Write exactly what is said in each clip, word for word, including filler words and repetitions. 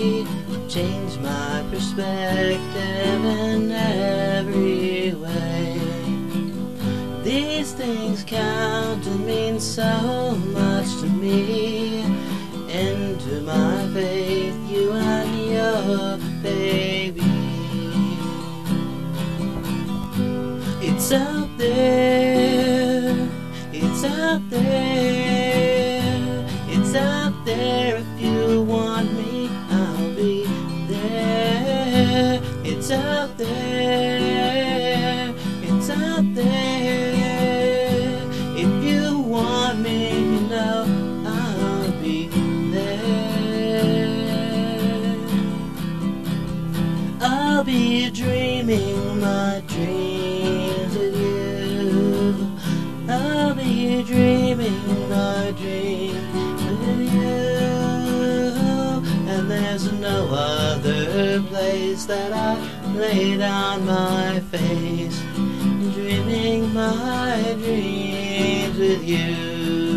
Change my perspective in every way. These things count and mean so much to me. Into my faith, you and your baby. It's out there, it's out there, it's out there. If you want me, I'll be there. It's out there, it's out there. If you want me, you know I'll be there. I'll be dreaming my dreams with you. I'll be dreaming my dreams with you. And there's no other place that I lay down my face, dreaming my dreams with you.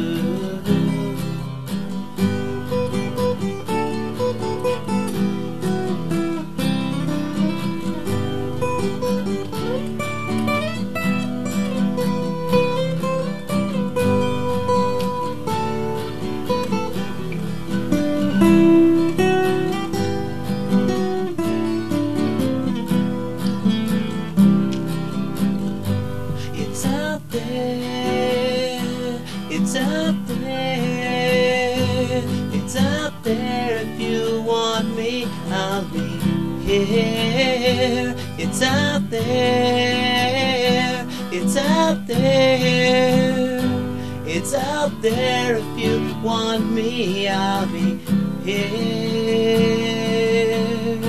It's out there, it's out there, it's out there. If you want me, I'll be here. It's out there, it's out there, it's out there. If you want me, I'll be here.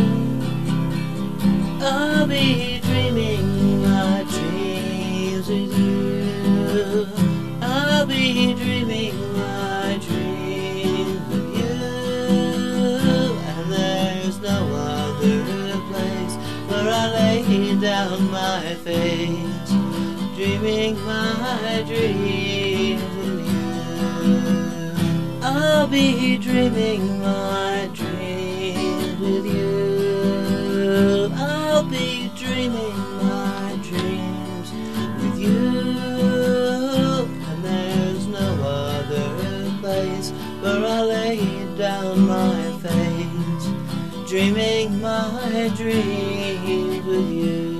I'll be dreaming my dreams with you. I'll be dreaming my dreams with you. And there's no other place where I lay down my face, dreaming my dreams with you. I'll be dreaming my dreams with you. I'll be dreaming my dreams with you. And there's no other place where I lay down my face, dreaming my dreams with you.